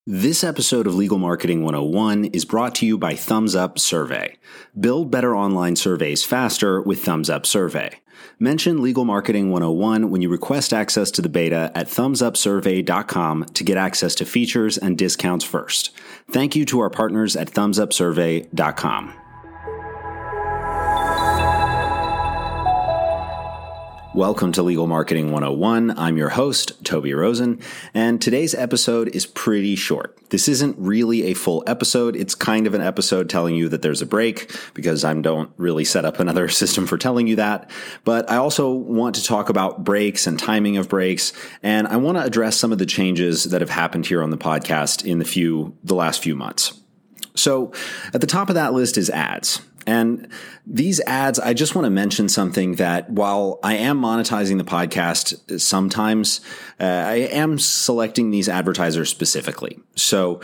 This episode of Legal Marketing 101 is brought to you by Thumbs Up Survey. Build better online surveys faster with Thumbs Up Survey. Mention Legal Marketing 101 when you request access to the beta at thumbsupsurvey.com to get access to features and discounts first. Thank you to our partners at thumbsupsurvey.com. Welcome to Legal Marketing 101. I'm your host, Toby Rosen, and today's episode is pretty short. This isn't really a full episode. It's kind of an episode telling you that there's a break because I don't really set up another system for telling you that. But I also want to talk about breaks and timing of breaks, and I want to address some of the changes that have happened here on the podcast in the last few months. So at the top of that list is ads. And these ads, I just want to mention something that while I am monetizing the podcast sometimes, I am selecting these advertisers specifically. So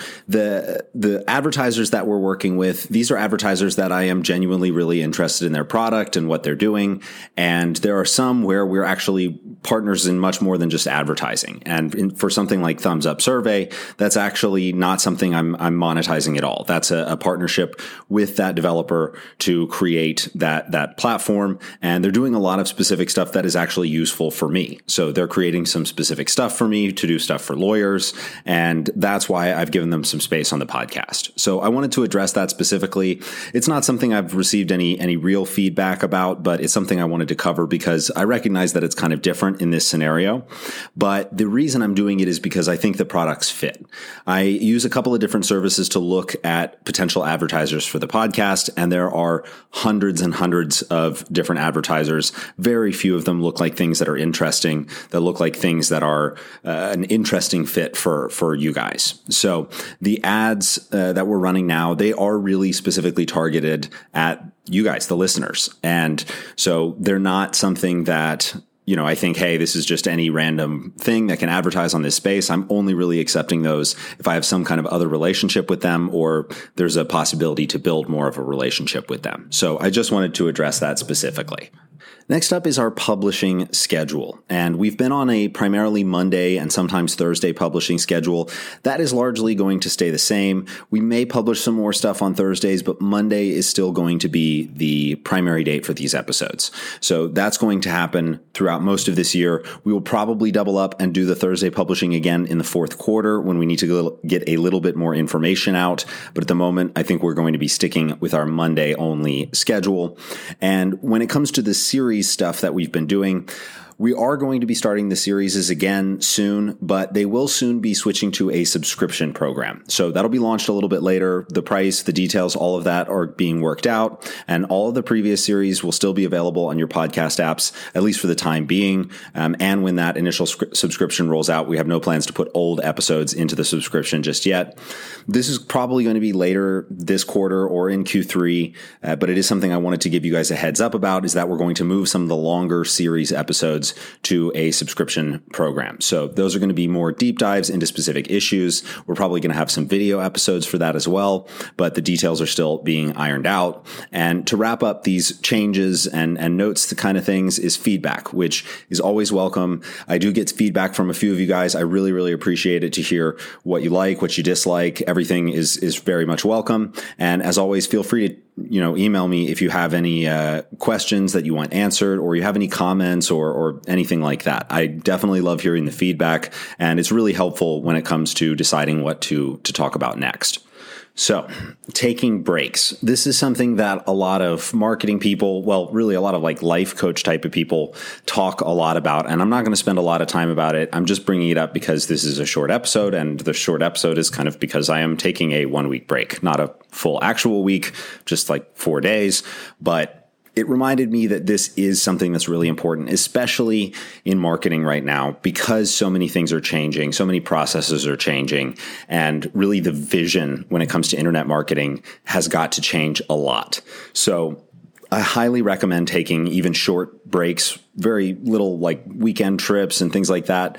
the advertisers that we're working with, these are advertisers that I am genuinely really interested in their product and what they're doing. And there are some where we're actually partners in much more than just advertising. And for something like Thumbs Up Survey, that's actually not something I'm monetizing at all. That's a partnership with that developer to create that platform. And they're doing a lot of specific stuff that is actually useful for me. So they're creating some specific stuff for me to do stuff for lawyers. And that's why I've given them some space on the podcast. So I wanted to address that specifically. It's not something I've received any real feedback about, but it's something I wanted to cover because I recognize that it's kind of different in this scenario. But the reason I'm doing it is because I think the products fit. I use a couple of different services to look at potential advertisers for the podcast, and there are hundreds and hundreds of different advertisers. Very few of them look like things that are interesting, that look like things that are an interesting fit for you guys. So the ads that we're running now, they are really specifically targeted at you guys, the listeners. And so they're not something that I think, hey, this is just any random thing that can advertise on this space. I'm only really accepting those if I have some kind of other relationship with them or there's a possibility to build more of a relationship with them. So I just wanted to address that specifically. Next up is our publishing schedule. And we've been on a primarily Monday and sometimes Thursday publishing schedule. That is largely going to stay the same. We may publish some more stuff on Thursdays, but Monday is still going to be the primary date for these episodes. So that's going to happen throughout most of this year. We will probably double up and do the Thursday publishing again in the fourth quarter when we need to get a little bit more information out. But at the moment, I think we're going to be sticking with our Monday only schedule. And when it comes to the series stuff that we've been doing, we are going to be starting the series again soon, but they will soon be switching to a subscription program. So that'll be launched a little bit later. The price, the details, all of that are being worked out. And all of the previous series will still be available on your podcast apps, at least for the time being. And when that initial subscription rolls out, we have no plans to put old episodes into the subscription just yet. This is probably going to be later this quarter or in Q3, but it is something I wanted to give you guys a heads up about, is that we're going to move some of the longer series episodes to a subscription program. So those are going to be more deep dives into specific issues. We're probably going to have some video episodes for that as well, but the details are still being ironed out. And to wrap up these changes and notes, the kind of things is feedback, which is always welcome. I do get feedback from a few of you guys. I really, really appreciate it to hear what you like, what you dislike. Everything is very much welcome. And as always, feel free to email me if you have any questions that you want answered or you have any comments or anything like that. I definitely love hearing the feedback, and it's really helpful when it comes to deciding what to talk about next. So, taking breaks. This is something that a lot of marketing people, well, really a lot of like life coach type of people talk a lot about. And I'm not going to spend a lot of time about it. I'm just bringing it up because this is a short episode, and the short episode is kind of because I am taking a 1 week break, not a full actual week, just like 4 days. But it reminded me that this is something that's really important, especially in marketing right now, because so many things are changing, so many processes are changing, and really the vision when it comes to internet marketing has got to change a lot. So I highly recommend taking even short breaks, very little like weekend trips and things like that.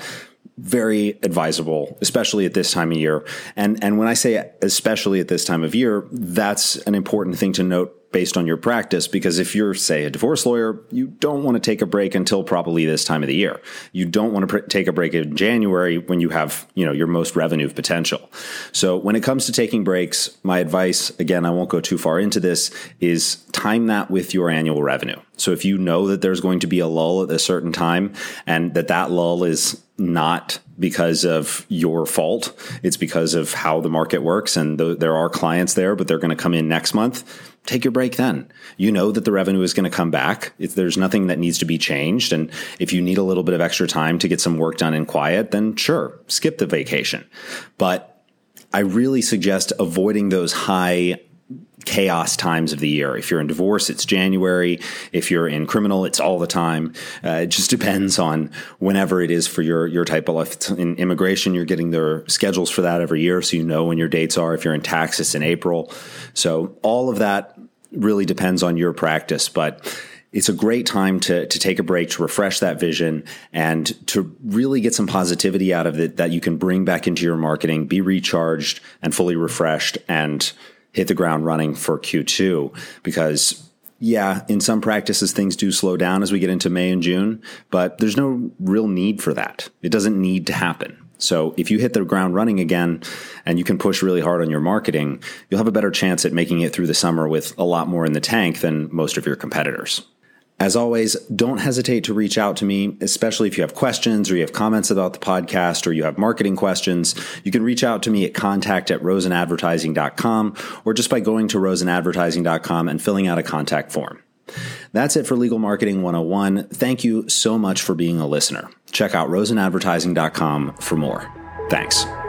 Very advisable, especially at this time of year. And when I say especially at this time of year, that's an important thing to note based on your practice, because if you're, say, a divorce lawyer, you don't want to take a break until probably this time of the year. You don't want to take a break in January when you have, your most revenue potential. So when it comes to taking breaks, my advice, again, I won't go too far into this, is time that with your annual revenue. So if you know that there's going to be a lull at a certain time and that lull is not because of your fault, it's because of how the market works and there are clients there, but they're going to come in next month, take your break then. You know that the revenue is going to come back. If there's nothing that needs to be changed, and if you need a little bit of extra time to get some work done in quiet, then sure, skip the vacation. But I really suggest avoiding those high chaos times of the year. If you're in divorce, it's January. If you're in criminal, it's all the time. It just depends on whenever it is for your type of life. If it's in immigration, you're getting their schedules for that every year, so you know when your dates are. If you're in tax, it's in April. So all of that really depends on your practice, but it's a great time to take a break, to refresh that vision, and to really get some positivity out of it that you can bring back into your marketing, be recharged and fully refreshed, and hit the ground running for Q2. Because in some practices, things do slow down as we get into May and June, but there's no real need for that. It doesn't need to happen. So if you hit the ground running again and you can push really hard on your marketing, you'll have a better chance at making it through the summer with a lot more in the tank than most of your competitors. As always, don't hesitate to reach out to me, especially if you have questions or you have comments about the podcast or you have marketing questions. You can reach out to me at contact@rosenadvertising.com or just by going to rosenadvertising.com and filling out a contact form. That's it for Legal Marketing 101. Thank you so much for being a listener. Check out rosenadvertising.com for more. Thanks.